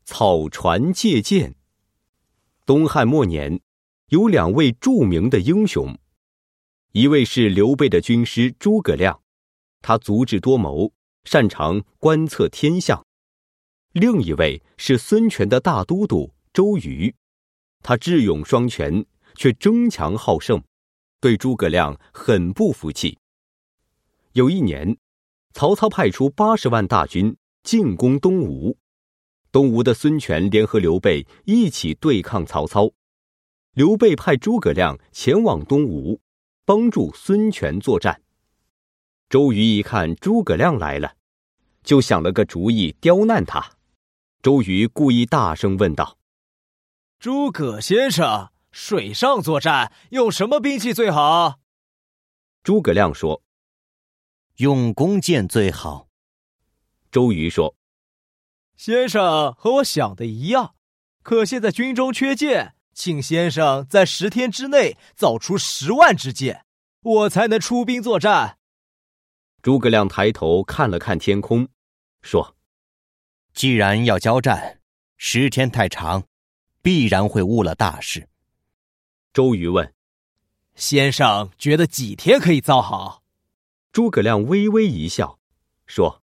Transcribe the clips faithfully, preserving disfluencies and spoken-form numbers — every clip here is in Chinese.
草船借箭。东汉末年，有两位著名的英雄，一位是刘备的军师诸葛亮，他足智多谋，擅长观测天象；另一位是孙权的大都督周瑜，他智勇双全，却争强好胜，对诸葛亮很不服气。有一年，曹操派出八十万大军进攻东吴，东吴的孙权联合刘备一起对抗曹操。刘备派诸葛亮前往东吴，帮助孙权作战。周瑜一看诸葛亮来了，就想了个主意刁难他。周瑜故意大声问道： 诸葛先生，水上作战用什么兵器最好？ 诸葛亮说： 用弓箭最好。 周瑜说： 先生和我想的一样，可现在军中缺箭，请先生在十天之内造出十万支箭，我才能出兵作战。 诸葛亮抬头看了看天空，说： 既然要交战，十天太长，必然会误了大事。 周瑜问： 先生觉得几天可以造好？ 诸葛亮微微一笑，说：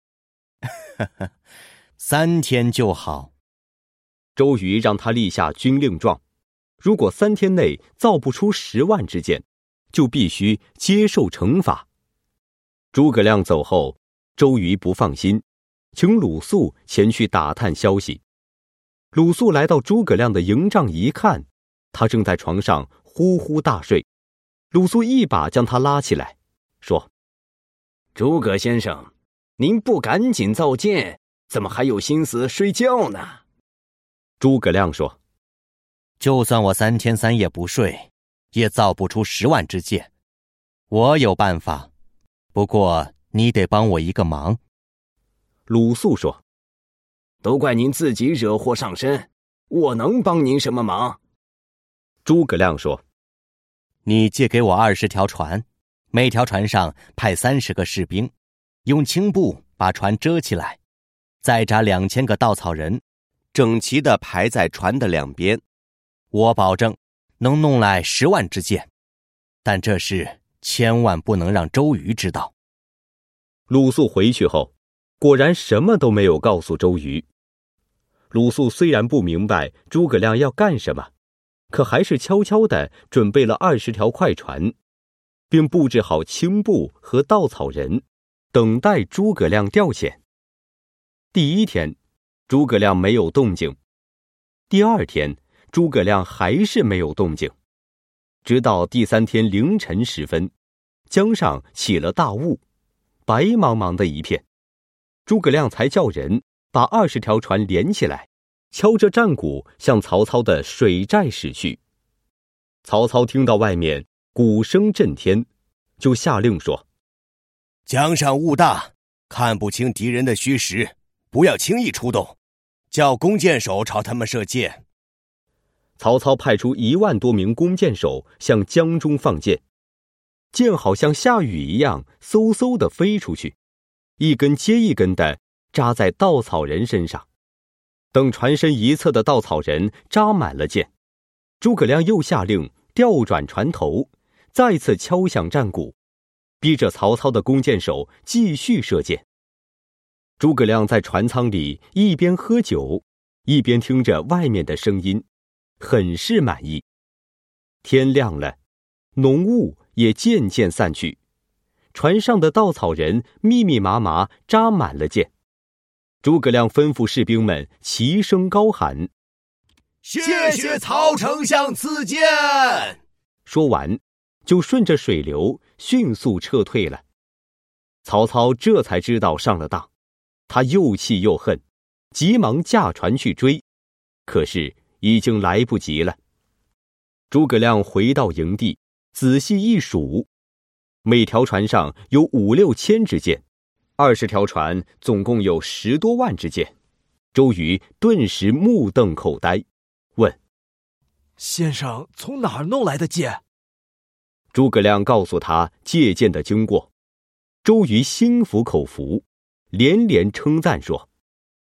三天就好。 周瑜让他立下军令状，如果三天内造不出十万支箭，就必须接受惩罚。诸葛亮走后，周瑜不放心，请鲁肃前去打探消息。鲁肃来到诸葛亮的营帐一看，他正在床上呼呼大睡。鲁肃一把将他拉起来，说：诸葛先生，您不赶紧造箭，怎么还有心思睡觉呢？诸葛亮说： 就算我三天三夜不睡，也造不出十万支箭。我有办法，不过你得帮我一个忙。 鲁肃说：都怪您自己惹祸上身，我能帮您什么忙？诸葛亮说： 你借给我二十条船，每条船上派三十个士兵，用青布把船遮起来，再扎两千个稻草人，整齐地排在船的两边。我保证能弄来十万支箭，但这事千万不能让周瑜知道。 鲁肃回去后，果然什么都没有告诉周瑜。鲁肃虽然不明白诸葛亮要干什么，可还是悄悄地准备了二十条快船，并布置好青布和稻草人，等待诸葛亮调遣。第一天，诸葛亮没有动静；第二天，诸葛亮还是没有动静。直到第三天凌晨时分，江上起了大雾，白茫茫的一片。诸葛亮才叫人把二十条船连起来，敲着战鼓向曹操的水寨驶去。曹操听到外面鼓声震天，就下令说： 江上雾大，看不清敌人的虚实，不要轻易出动，叫弓箭手朝他们射箭。 曹操派出一万多名弓箭手向江中放箭，箭好像下雨一样嗖嗖地飞出去，一根接一根地扎在稻草人身上。等船身一侧的稻草人扎满了箭，诸葛亮又下令调转船头，再次敲响战鼓，逼着曹操的弓箭手继续射箭。诸葛亮在船舱里一边喝酒，一边听着外面的声音，很是满意。天亮了，浓雾也渐渐散去，船上的稻草人密密麻麻扎满了箭。诸葛亮吩咐士兵们齐声高喊： 谢谢曹丞相赐箭！ 说完，就顺着水流迅速撤退了。曹操这才知道上了当，他又气又恨，急忙驾船去追，可是已经来不及了。诸葛亮回到营地，仔细一数，每条船上有五六千支箭，二十条船总共有十多万支箭。周瑜顿时目瞪口呆，问： 先生从哪儿弄来的箭？ 诸葛亮告诉他借箭的经过。周瑜心服口服，连连称赞说：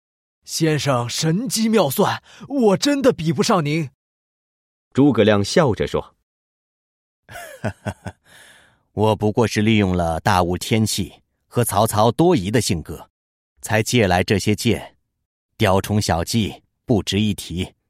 先生神机妙算，我真的比不上您。 诸葛亮笑着说： 我不过是利用了大悟天气和曹操多疑的性格，才借来这些箭，雕虫小技不值一提。